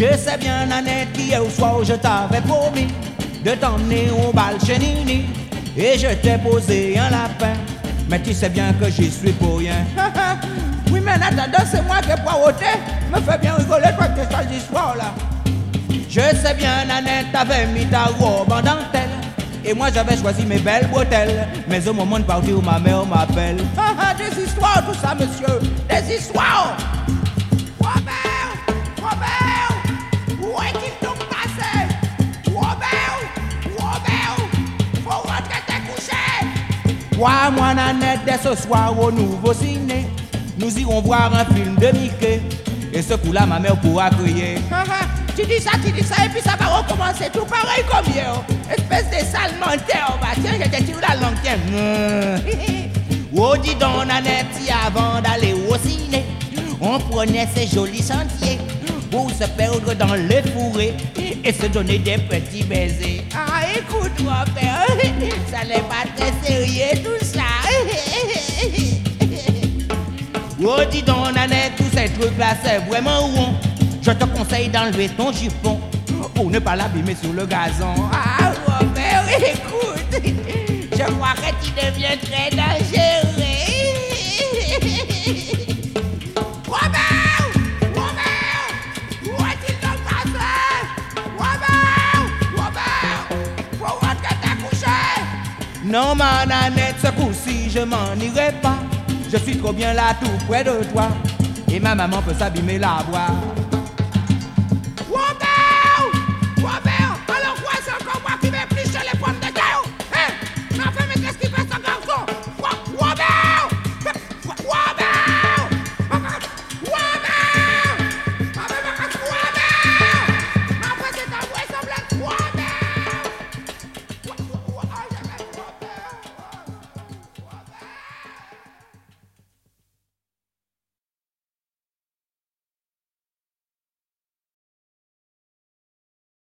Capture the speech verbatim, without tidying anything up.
Je sais bien, Nanette, qu'hier au soir je t'avais promis de t'emmener au bal chez Nini. Et je t'ai posé un lapin, mais tu sais bien que j'y suis pour rien. Oui, mais en attendant, c'est moi qui ai poireauté. Me fais bien rigoler, toi, que tes sales histoires là. Je sais bien, Nanette, t'avais mis ta robe en dentelle. Et moi j'avais choisi mes belles bretelles. Mais au moment de partir, ma mère m'appelle. Des histoires, tout ça, monsieur. Des histoires. Robert, Robert, où est-il donc passé? Robert, Robert, faut rentrer te coucher. Toi, moi, Nanette, dès ce soir au nouveau ciné, nous irons voir un film de Mickey. Et ce coup-là, ma mère pourra crier. Tu dis ça, tu dis ça, et puis ça va recommencer tout pareil comme hier. Espèce de sale menteur, bah tiens, je te tire la langue, tiens. Oh, dis donc, Nanette, si avant d'aller au ciné, on prenait ces jolis sentiers pour se perdre dans les fourrés et se donner des petits baisers. Ah, écoute, mon père, ça n'est pas très sérieux tout ça. Oh, dis donc, Nanette, tous ces trucs-là, c'est vraiment rond. Je te conseille d'enlever ton jupon pour ne pas l'abîmer sur le gazon. Ah, Robert, écoute, je crois que tu deviens très dangereux. Robert, Robert, où est-il donc passé? Robert, Robert, faut rentrer te coucher. Non, ma Nanette, ce coup-ci, je m'en irai pas. Je suis trop bien là, tout près de toi. Et ma maman peut s'abîmer la voix.